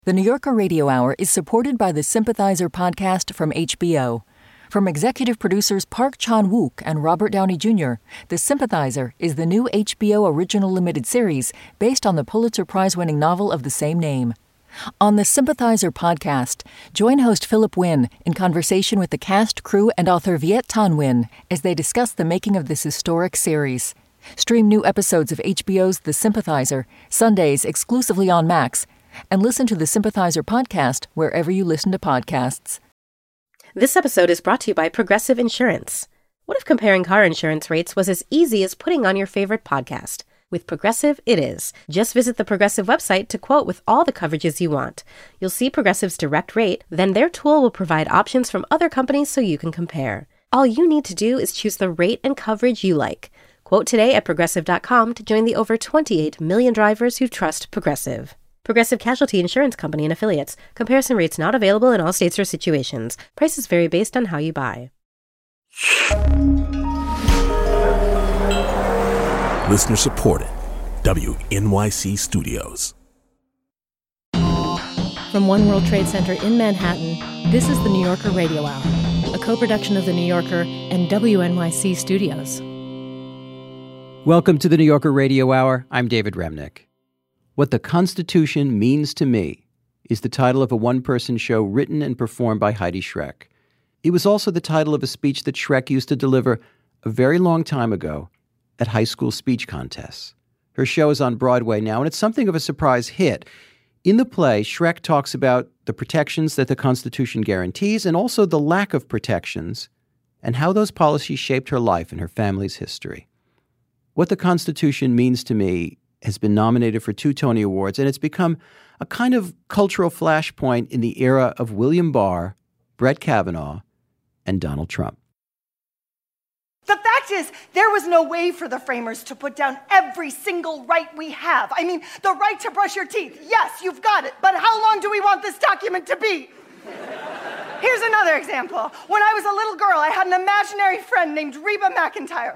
The New Yorker Radio Hour is supported by the Sympathizer podcast from HBO. From executive producers Park Chan-wook and Robert Downey Jr., The Sympathizer is the new HBO original limited series based on the Pulitzer Prize-winning novel of the same name. On the Sympathizer podcast, join host Philip Wynn in conversation with the cast, crew, and author Viet Thanh Nguyen as they discuss the making of this historic series. Stream new episodes of HBO's The Sympathizer, Sundays exclusively on Max, and listen to the Sympathizer podcast wherever you listen to podcasts. This episode is brought to you by Progressive Insurance. What if comparing car insurance rates was as easy as putting on your favorite podcast? With Progressive, it is. Just visit the Progressive website to quote with all the coverages you want. You'll see Progressive's direct rate, then their tool will provide options from other companies so you can compare. All you need to do is choose the rate and coverage you like. Quote today at Progressive.com to join the over 28 million drivers who trust Progressive. Progressive Casualty Insurance Company and Affiliates. Comparison rates not available in all states or situations. Prices vary based on how you buy. Listener supported. WNYC Studios. From One World Trade Center in Manhattan, this is the New Yorker Radio Hour, a co-production of The New Yorker and WNYC Studios. Welcome to the New Yorker Radio Hour. I'm David Remnick. What the Constitution Means to Me is the title of a one-person show written and performed by Heidi Schreck. It was also the title of a speech that Schreck used to deliver a very long time ago at high school speech contests. Her show is on Broadway now, and it's something of a surprise hit. In the play, Schreck talks about the protections that the Constitution guarantees and also the lack of protections and how those policies shaped her life and her family's history. What the Constitution Means to Me has been nominated for 2 Tony Awards, and it's become a kind of cultural flashpoint in the era of William Barr, Brett Kavanaugh, and Donald Trump. The fact is, there was no way for the framers to put down every single right we have. I mean, the right to brush your teeth. Yes, you've got it. But how long do we want this document to be? Here's another example. When I was a little girl, I had an imaginary friend named Reba McEntire.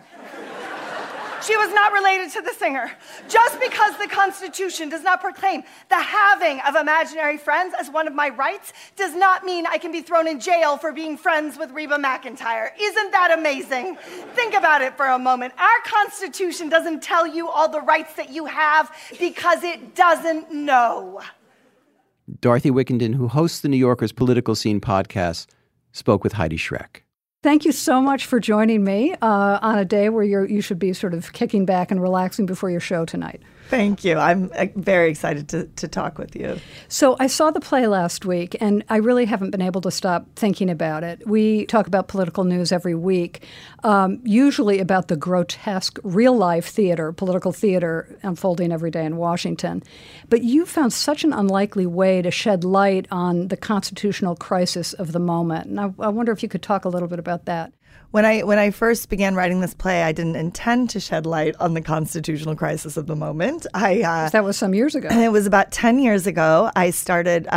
She was not related to the singer. Just because the Constitution does not proclaim the having of imaginary friends as one of my rights does not mean I can be thrown in jail for being friends with Reba McEntire. Isn't that amazing? Think about it for a moment. Our Constitution doesn't tell you all the rights that you have because it doesn't know. Dorothy Wickenden, who hosts the New Yorker's Political Scene podcast, spoke with Heidi Schreck. Thank you so much for joining me on a day where you should be sort of kicking back and relaxing before your show tonight. Thank you. I'm very excited to talk with you. So I saw the play last week, and I really haven't been able to stop thinking about it. We talk about political news every week, usually about the grotesque real-life theater, political theater unfolding every day in Washington. But you found such an unlikely way to shed light on the constitutional crisis of the moment. And I wonder if you could talk a little bit about that. When I first began writing this play, I didn't intend to shed light on the constitutional crisis of the moment. That was some years ago. It was about 10 years ago. I started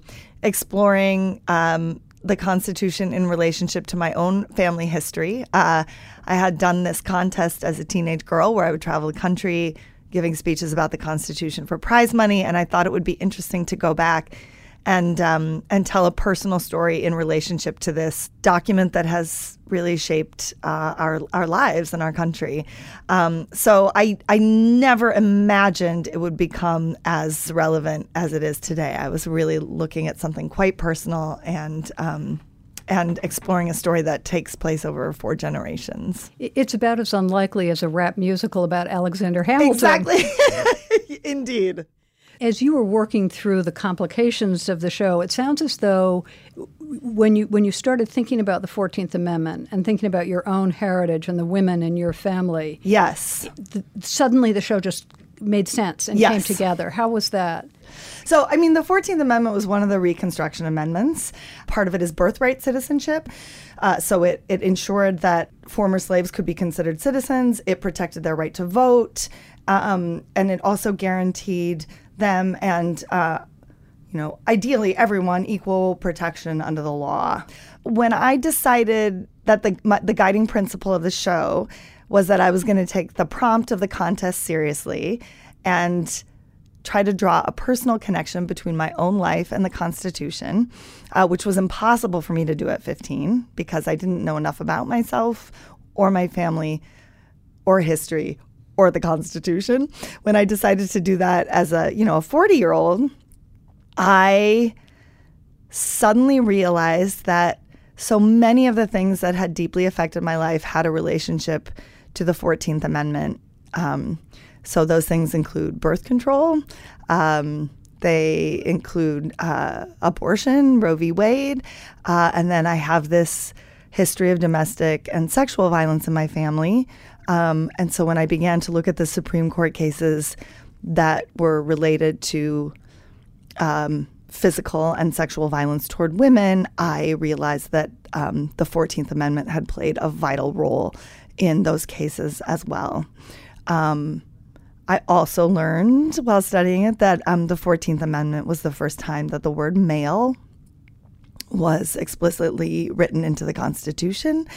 exploring the Constitution in relationship to my own family history. I had done this contest as a teenage girl where I would travel the country giving speeches about the Constitution for prize money, and I thought it would be interesting to go back and tell a personal story in relationship to this document that has really shaped our lives and our country. So I never imagined it would become as relevant as it is today. I was really looking at something quite personal and exploring a story that takes place over 4 generations. It's about as unlikely as a rap musical about Alexander Hamilton. Exactly. Indeed. As you were working through the complications of the show, it sounds as though when you started thinking about the 14th Amendment and thinking about your own heritage and the women in your family, yes, suddenly the show just made sense and came together. How was that? So, I mean, the 14th Amendment was one of the Reconstruction Amendments. Part of it is birthright citizenship. So it ensured that former slaves could be considered citizens. It protected their right to vote. And it also guaranteed them and, ideally everyone equal protection under the law. When I decided that the guiding principle of the show was that I was going to take the prompt of the contest seriously and try to draw a personal connection between my own life and the Constitution, which was impossible for me to do at 15 because I didn't know enough about myself or my family or history or the Constitution. When I decided to do that as a 40-year-old, I suddenly realized that so many of the things that had deeply affected my life had a relationship to the 14th Amendment. So those things include birth control. They include abortion, Roe v. Wade. And then I have this history of domestic and sexual violence in my family. And so when I began to look at the Supreme Court cases that were related to physical and sexual violence toward women, I realized that the 14th Amendment had played a vital role in those cases as well. I also learned while studying it that the 14th Amendment was the first time that the word male was explicitly written into the Constitution.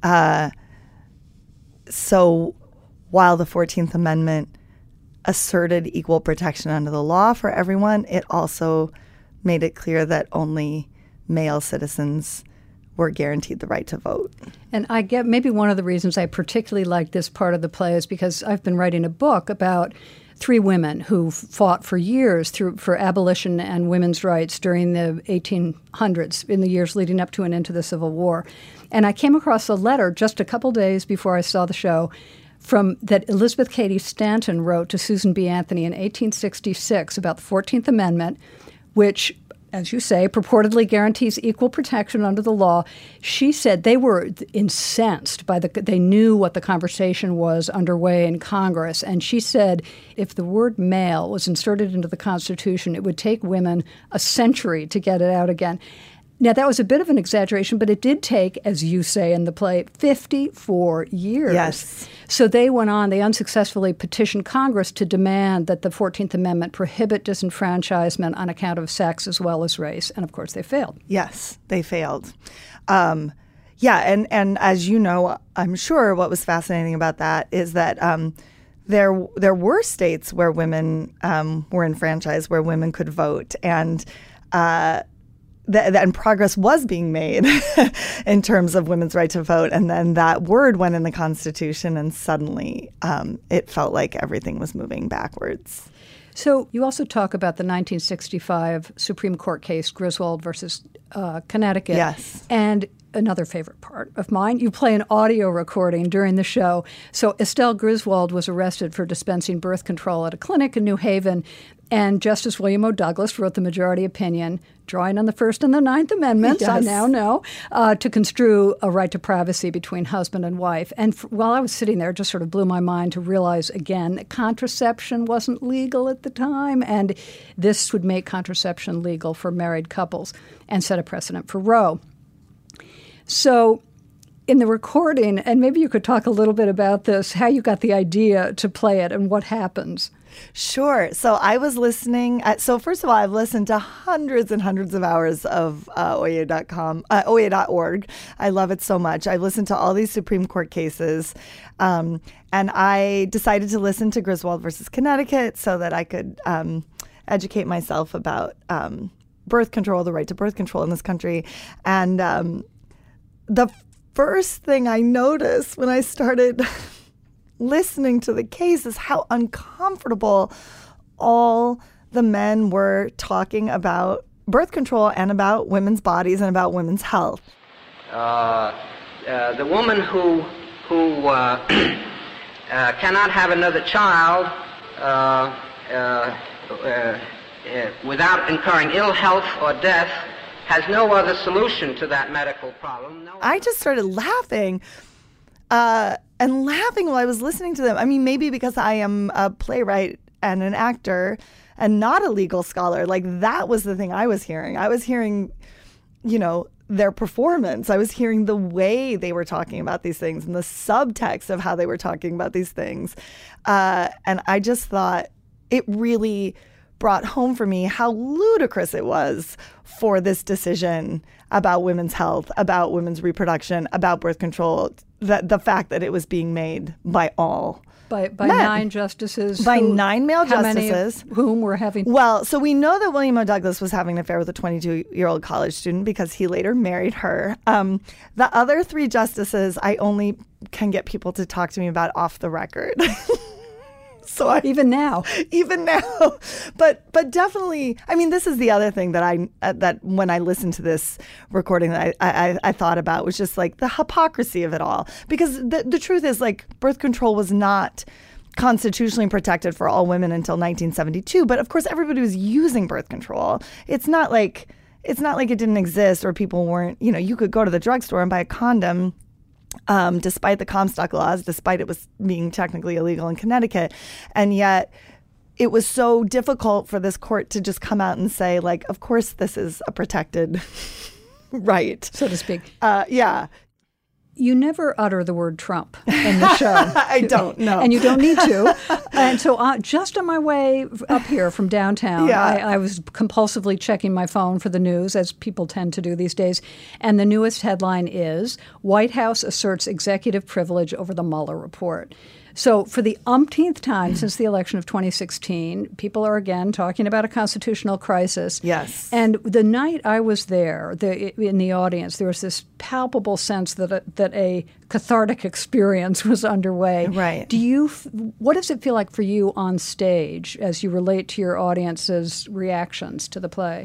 So while the 14th Amendment asserted equal protection under the law for everyone, it also made it clear that only male citizens were guaranteed the right to vote. And I get maybe one of the reasons I particularly like this part of the play is because I've been writing a book about 3 women who fought for years for abolition and women's rights during the 1800s, in the years leading up to and into the Civil War. And I came across a letter just a couple days before I saw the show that Elizabeth Cady Stanton wrote to Susan B. Anthony in 1866 about the 14th Amendment, which, as you say, purportedly guarantees equal protection under the law. She said they were incensed by they knew what the conversation was underway in Congress. And she said if the word male was inserted into the Constitution, it would take women a century to get it out again. Now, that was a bit of an exaggeration, but it did take, as you say in the play, 54 years. Yes. So they went on, they unsuccessfully petitioned Congress to demand that the 14th Amendment prohibit disenfranchisement on account of sex as well as race. And, of course, they failed. Yes, they failed. And as you know, I'm sure what was fascinating about that is that there were states where women were enfranchised, where women could vote, and and progress was being made in terms of women's right to vote. And then that word went in the Constitution, and suddenly it felt like everything was moving backwards. So you also talk about the 1965 Supreme Court case, Griswold versus Connecticut. Yes. And another favorite part of mine, you play an audio recording during the show. So Estelle Griswold was arrested for dispensing birth control at a clinic in New Haven, and Justice William O. Douglas wrote the majority opinion, drawing on the First and the Ninth Amendments, yes. I now know, to construe a right to privacy between husband and wife. And while I was sitting there, it just sort of blew my mind to realize, again, that contraception wasn't legal at the time, and this would make contraception legal for married couples and set a precedent for Roe. So in the recording, and maybe you could talk a little bit about this, how you got the idea to play it and what happens. Sure. So I was listening. So first of all, I've listened to hundreds and hundreds of hours of OYA.org. I love it so much. I've listened to all these Supreme Court cases. And I decided to listen to Griswold versus Connecticut so that I could educate myself about birth control, the right to birth control in this country. And the first thing I noticed when I started listening to the case is how uncomfortable all the men were talking about birth control and about women's bodies and about women's health. The woman who cannot have another child without incurring ill health or death has no other solution to that medical problem. I just started laughing. And laughing while I was listening to them. I mean, maybe because I am a playwright and an actor and not a legal scholar. Like, that was the thing I was hearing. I was hearing, their performance. I was hearing the way they were talking about these things and the subtext of how they were talking about these things. And I just thought it really brought home for me how ludicrous it was for this decision about women's health, about women's reproduction, about birth control, the fact that it was being made by all By 9 justices? By 9 male justices. Many of whom were having... Well, so we know that William O. Douglas was having an affair with a 22-year-old college student because he later married her. The other 3 justices, I only can get people to talk to me about off the record. So even now, but definitely, I mean, this is the other thing that that when I listened to this recording that I thought about was just like the hypocrisy of it all, because the truth is, like, birth control was not constitutionally protected for all women until 1972, but of course everybody was using birth control. It's not like it didn't exist or people weren't, you could go to the drugstore and buy a condom. Despite the Comstock laws, despite it was being technically illegal in Connecticut. And yet it was so difficult for this court to just come out and say, like, of course this is a protected right, so to speak. Yeah. You never utter the word Trump in the show. I don't know. And you don't need to. And so just on my way up here from downtown, I was compulsively checking my phone for the news, as people tend to do these days. And the newest headline is, White House asserts executive privilege over the Mueller report. So for the umpteenth time since the election of 2016, people are again talking about a constitutional crisis. Yes. And the night I was there, in the audience, there was this palpable sense that a cathartic experience was underway. Right. What does it feel like for you on stage as you relate to your audience's reactions to the play?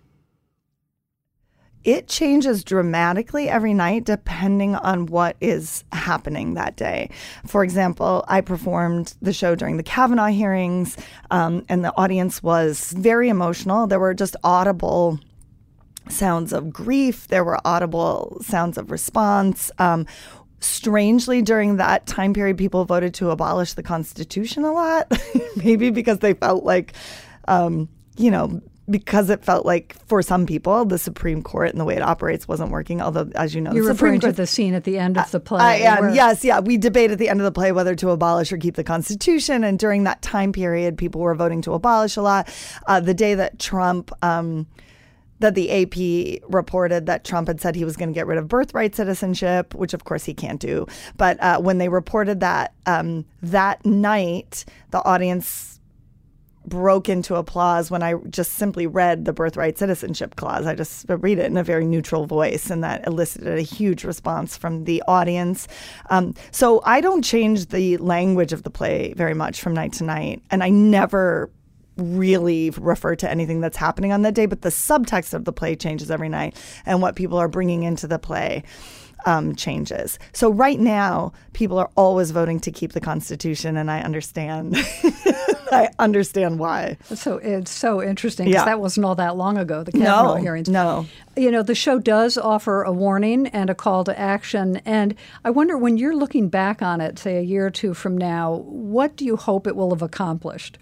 It changes dramatically every night depending on what is happening that day. For example, I performed the show during the Kavanaugh hearings, and the audience was very emotional. There were just audible sounds of grief. There were audible sounds of response. Strangely, during that time period, people voted to abolish the Constitution a lot, maybe because they felt like, because it felt like for some people, the Supreme Court and the way it operates wasn't working. Although, as you know, you're referring to the scene at the end of the play. I am. Yes. Yeah. We debate at the end of the play whether to abolish or keep the Constitution. And during that time period, people were voting to abolish a lot. The day that Trump, that the AP reported that Trump had said he was going to get rid of birthright citizenship, which of course he can't do. But when they reported that, that night, the audience broke into applause when I just simply read the birthright citizenship clause. I just read it in a very neutral voice, and that elicited a huge response from the audience. So I don't change the language of the play very much from night to night, and I never really refer to anything that's happening on that day, but the subtext of the play changes every night, and what people are bringing into the play changes. So right now, people are always voting to keep the Constitution, and I understand. I understand why. So it's so interesting because that wasn't all that long ago, the Kavanaugh hearings. No. The show does offer a warning and a call to action. And I wonder, when you're looking back on it, say a year or two from now, what do you hope it will have accomplished?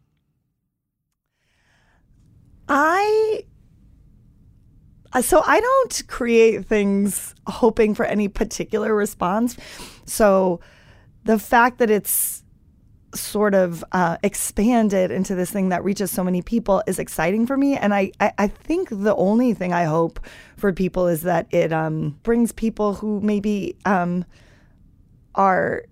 So I don't create things hoping for any particular response. So the fact that it's sort of expanded into this thing that reaches so many people is exciting for me. And I think the only thing I hope for people is that it brings people who maybe are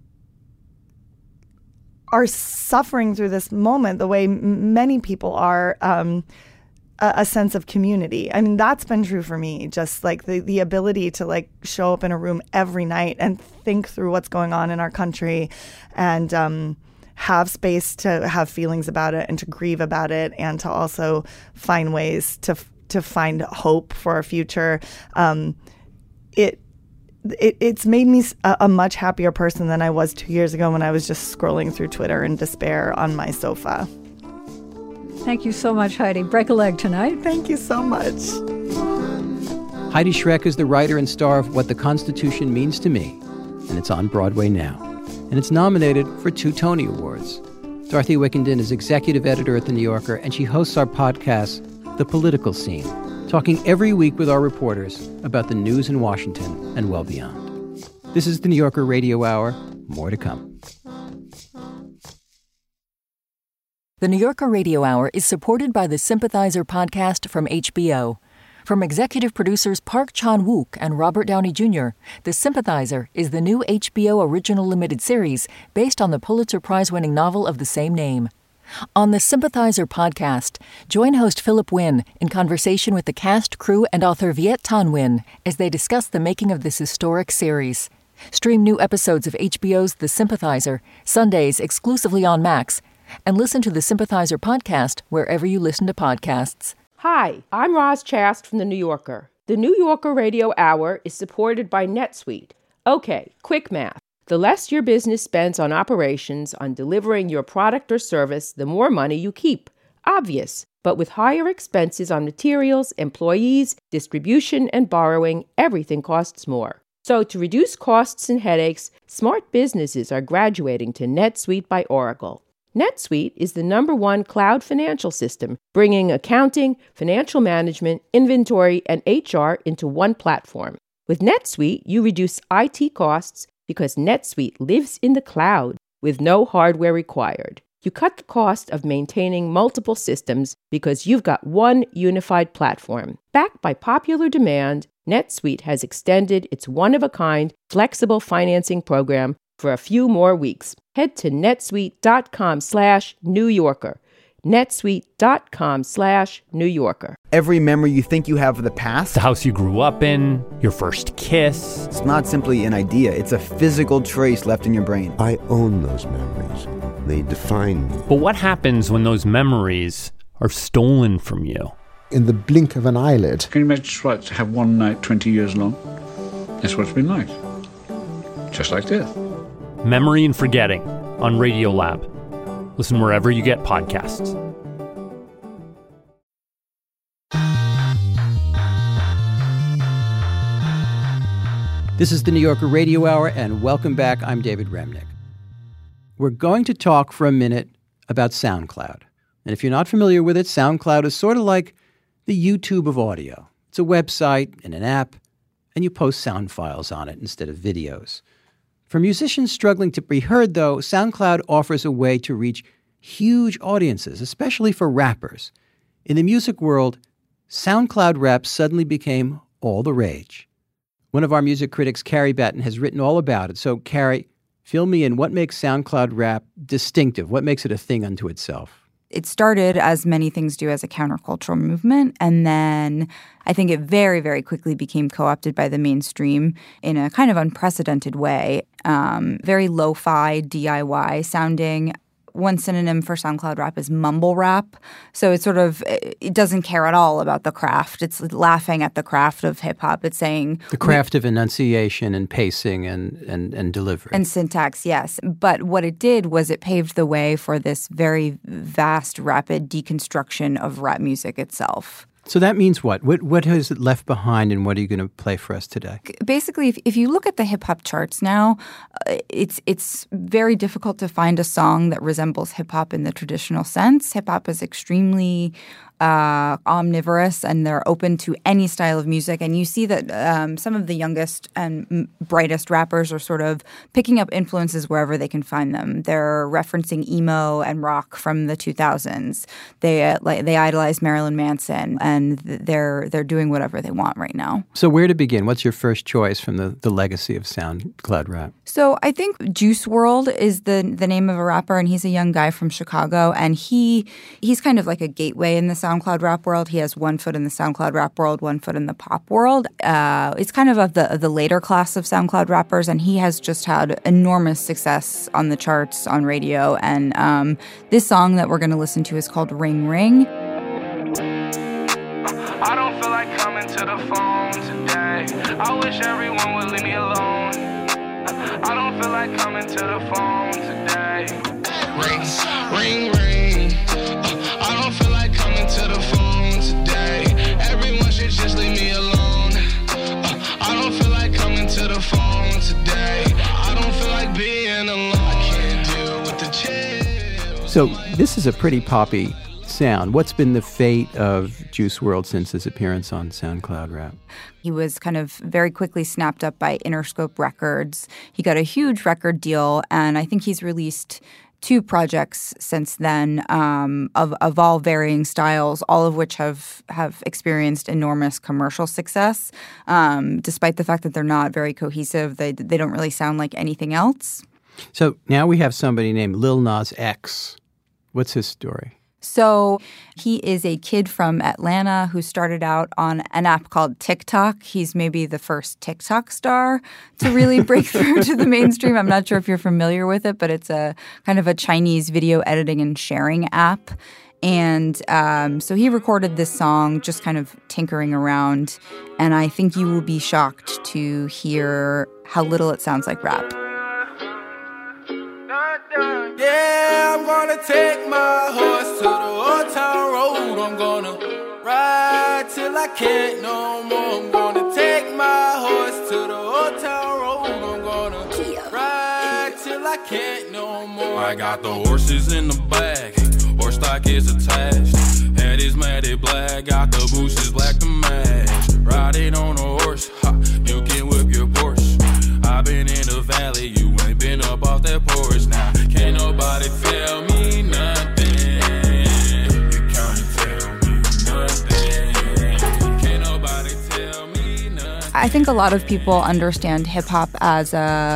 suffering through this moment the way many people are, a sense of community. I mean, that's been true for me, just like the ability to like show up in a room every night and think through what's going on in our country, and have space to have feelings about it and to grieve about it, and to also find ways to find hope for our future. It's made me a much happier person than I was 2 years ago when I was just scrolling through Twitter in despair on my sofa. Thank you so much, Heidi. Break a leg tonight. Thank you so much. Heidi Schreck is the writer and star of What the Constitution Means to Me, and it's on Broadway now. And it's nominated for 2 Tony Awards. Dorothy Wickenden is executive editor at The New Yorker, and she hosts our podcast, The Political Scene, talking every week with our reporters about the news in Washington and well beyond. This is The New Yorker Radio Hour. More to come. The New Yorker Radio Hour is supported by the Sympathizer podcast from HBO. From executive producers Park Chan-wook and Robert Downey Jr., The Sympathizer is the new HBO original limited series based on the Pulitzer Prize-winning novel of the same name. On the Sympathizer podcast, join host Philip Wynn in conversation with the cast, crew, and author Viet Thanh Nguyen as they discuss the making of this historic series. Stream new episodes of HBO's The Sympathizer, Sundays exclusively on Max, and listen to the Sympathizer podcast wherever you listen to podcasts. Hi, I'm Roz Chast from The New Yorker. The New Yorker Radio Hour is supported by NetSuite. Okay, quick math. The less your business spends on operations, on delivering your product or service, the more money you keep. Obvious. But with higher expenses on materials, employees, distribution, and borrowing, everything costs more. So to reduce costs and headaches, smart businesses are graduating to NetSuite by Oracle. NetSuite is the #1 cloud financial system, bringing accounting, financial management, inventory, and HR into one platform. With NetSuite, you reduce IT costs because NetSuite lives in the cloud with no hardware required. You cut the cost of maintaining multiple systems because you've got one unified platform. Backed by popular demand, NetSuite has extended its one-of-a-kind flexible financing program for a few more weeks. Head to netsuite.com/New Yorker. netsuite.com/New Yorker. Every memory you think you have of the past, the house you grew up in, your first kiss. It's not simply an idea, it's a physical trace left in your brain. I own those memories. They define me. But what happens when those memories are stolen from you? In the blink of an eyelid. Can you imagine what to have one night 20 years long? That's what it's been like. Just like this. Memory and Forgetting on Radiolab. Listen wherever you get podcasts. This is the New Yorker Radio Hour, and welcome back. I'm David Remnick. We're going to talk for a minute about SoundCloud. And if you're not familiar with it, SoundCloud is sort of like the YouTube of audio. It's a website and an app, and you post sound files on it instead of videos. For musicians struggling to be heard, though, SoundCloud offers a way to reach huge audiences, especially for rappers. In the music world, SoundCloud rap suddenly became all the rage. One of our music critics, Carrie Batten, has written all about it. So, Carrie, fill me in. What makes SoundCloud rap distinctive? What makes it a thing unto itself? It started, as many things do, as a countercultural movement, and then I think it very, very quickly became co-opted by the mainstream in a kind of unprecedented way. Very lo-fi, DIY sounding. One synonym for SoundCloud rap is mumble rap. So it doesn't care at all about the craft. It's laughing at the craft of hip-hop. It's saying the craft of enunciation and pacing and delivery. And syntax, yes. But what it did was it paved the way for this very vast, rapid deconstruction of rap music itself. So that means what? What has it left behind, and what are you going to play for us today? Basically, if you look at the hip-hop charts now, it's very difficult to find a song that resembles hip-hop in the traditional sense. Hip-hop is extremely omnivorous, and they're open to any style of music. And you see that some of the youngest and brightest rappers are sort of picking up influences wherever they can find them. They're referencing emo and rock from the 2000s. They idolize Marilyn Manson, and they're doing whatever they want right now. So where to begin? What's your first choice from the legacy of SoundCloud rap? So I think Juice WRLD is the name of a rapper, and he's a young guy from Chicago, and he's kind of like a gateway in the SoundCloud rap world. He has one foot in the SoundCloud rap world, one foot in the pop world. It's kind of the later class of SoundCloud rappers, and he has just had enormous success on the charts, on radio. And this song that we're going to listen to is called Ring Ring. I don't feel like coming to the phone today. I wish everyone would leave me alone. I don't feel like coming to the phone today. Ring, ring, ring. I don't feel like coming to the phone today. Everyone should just leave me alone. I don't feel like coming to the phone today. I don't feel like being alone. I can't deal with the chill. So this is a pretty poppy sound. What's been the fate of Juice WRLD since his appearance on SoundCloud rap? He was kind of very quickly snapped up by Interscope Records. He got a huge record deal, and I think he's released 2 projects since then of all varying styles, all of which have experienced enormous commercial success. Despite the fact that they're not very cohesive, they don't really sound like anything else. So now we have somebody named Lil Nas X. What's his story? So he is a kid from Atlanta who started out on an app called TikTok. He's maybe the first TikTok star to really break through to the mainstream. I'm not sure if you're familiar with it, but it's a kind of a Chinese video editing and sharing app. And so he recorded this song just kind of tinkering around. And I think you will be shocked to hear how little it sounds like rap. Yeah, I'm gonna take my horse to the old town road. I'm gonna ride till I can't no more. I'm gonna take my horse to the old town road. I'm gonna ride till I can't no more. I got the horses in the bag, horse stock is attached. Head is matted black, got the bushes black to match. Riding on a horse, ha, you can whip your Porsche. I've been in the valley, you ain't been up off that porch now. Can't nobody tell me nothing. You can't tell me nothing. Can't nobody tell me nothing. I think a lot of people understand hip-hop as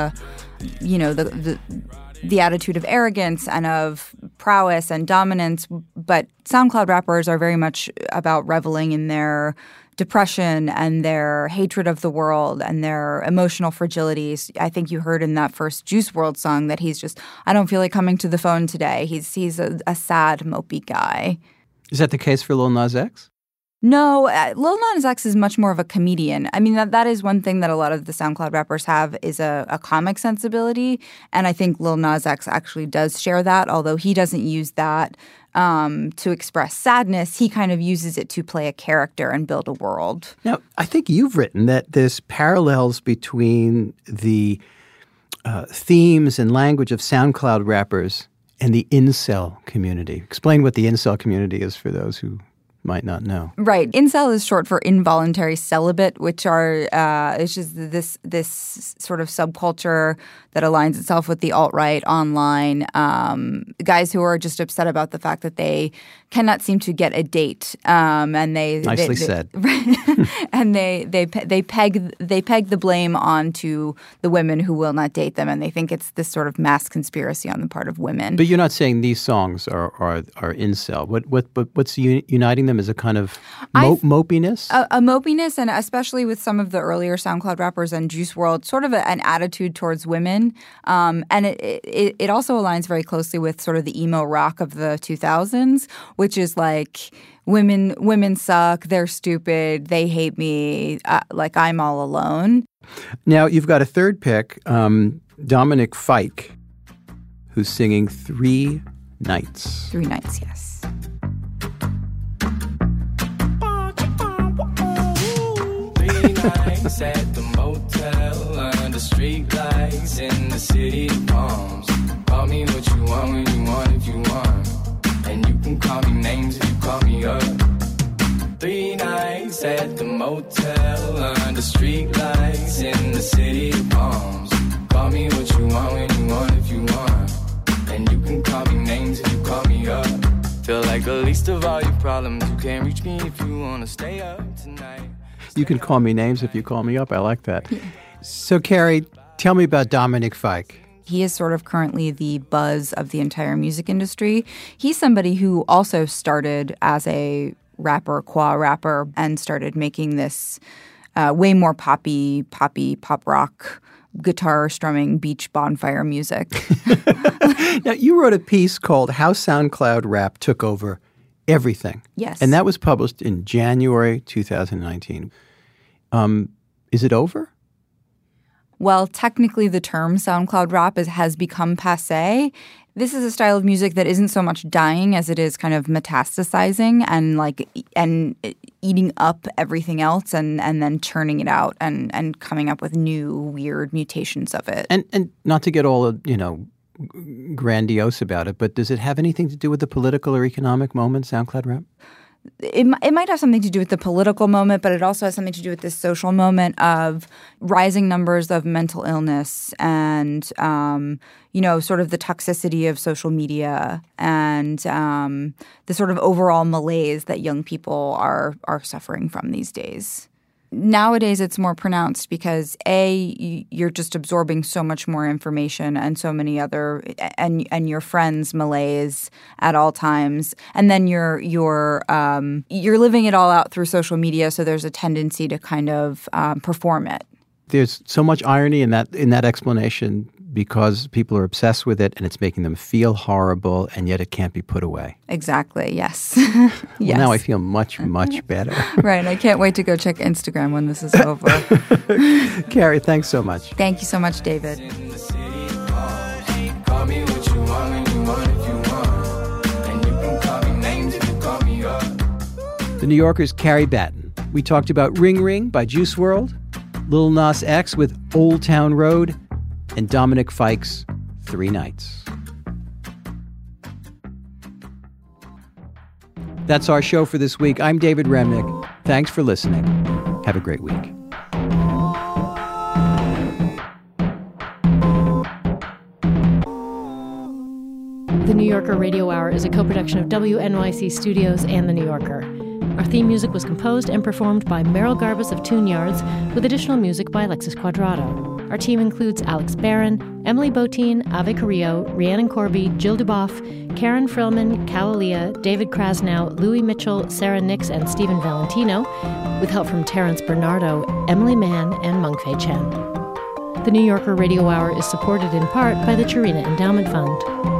the attitude of arrogance and of prowess and dominance, but SoundCloud rappers are very much about reveling in their depression and their hatred of the world and their emotional fragilities. I think you heard in that first Juice WRLD song that he's just, I don't feel like coming to the phone today. He's a sad, mopey guy. Is that the case for Lil Nas X? No, Lil Nas X is much more of a comedian. I mean, that is one thing that a lot of the SoundCloud rappers have is a comic sensibility. And I think Lil Nas X actually does share that, although he doesn't use that to express sadness. He kind of uses it to play a character and build a world. Now, I think you've written that there's parallels between the themes and language of SoundCloud rappers and the incel community. Explain what the incel community is for those who might not know. Right. Incel is short for involuntary celibate, which are it's just this sort of subculture that aligns itself with the alt-right online. Guys who are just upset about the fact that they cannot seem to get a date, and they nicely said. And they peg the blame onto the women who will not date them, and they think it's this sort of mass conspiracy on the part of women. But you're not saying these songs are incel. What's uniting them is a kind of mopiness? A mopiness, and especially with some of the earlier SoundCloud rappers and Juice WRLD, sort of an attitude towards women. And it also aligns very closely with sort of the emo rock of the 2000s, which is like women suck, they're stupid, they hate me, like I'm all alone. Now, you've got a third pick, Dominic Fike, who's singing 3 Nights. 3 Nights, yes. 3 nights at the motel under street lights in the city of palms. Call me what you want when you want if you want, and you can call me names if you call me up. 3 nights at the motel under street lights in the city of palms. Call me what you want when you want if you want, and you can call me names if you call me up. Feel like the least of all your problems. You can't reach me if you want to stay up tonight. You can call me names if you call me up. I like that. So, Carrie, tell me about Dominic Fike. He is sort of currently the buzz of the entire music industry. He's somebody who also started as a rapper, qua rapper, and started making this way more poppy, pop rock, guitar strumming, beach bonfire music. Now, you wrote a piece called How SoundCloud Rap Took Over Everything. Yes. And that was published in January 2019. Is it over? Well, technically the term SoundCloud rap has become passé. This is a style of music that isn't so much dying as it is kind of metastasizing and eating up everything else and then churning it out and coming up with new weird mutations of it. And not to get all, grandiose about it, but does it have anything to do with the political or economic moment, SoundCloud rap? it might have something to do with the political moment, but it also has something to do with this social moment of rising numbers of mental illness and, sort of the toxicity of social media and the sort of overall malaise that young people are suffering from these days. Nowadays, it's more pronounced because you're just absorbing so much more information and so many other and your friends' malaise at all times, and then you're living it all out through social media. So there's a tendency to kind of perform it. There's so much irony in that explanation because people are obsessed with it and it's making them feel horrible, and yet it can't be put away. Exactly. Yes. Yes. Yes. Now I feel much, much better. Right. I can't wait to go check Instagram when this is over. Carrie, thanks so much. Thank you so much, David. The New Yorker's Carrie Batten. We talked about Ring Ring by Juice WRLD, Lil Nas X with Old Town Road, and Dominic Fike's 3 Nights. That's our show for this week. I'm David Remnick. Thanks for listening. Have a great week. The New Yorker Radio Hour is a co-production of WNYC Studios and The New Yorker. Our theme music was composed and performed by Merrill Garbus of Tune Yards, with additional music by Alexis Quadrado. Our team includes Alex Barron, Emily Botine, Ave Carrillo, Rhiannon Corby, Jill Duboff, Karen Frillman, Calalia, David Krasnow, Louis Mitchell, Sarah Nix, and Stephen Valentino, with help from Terrence Bernardo, Emily Mann, and Mengfei Chen. The New Yorker Radio Hour is supported in part by the Chirina Endowment Fund.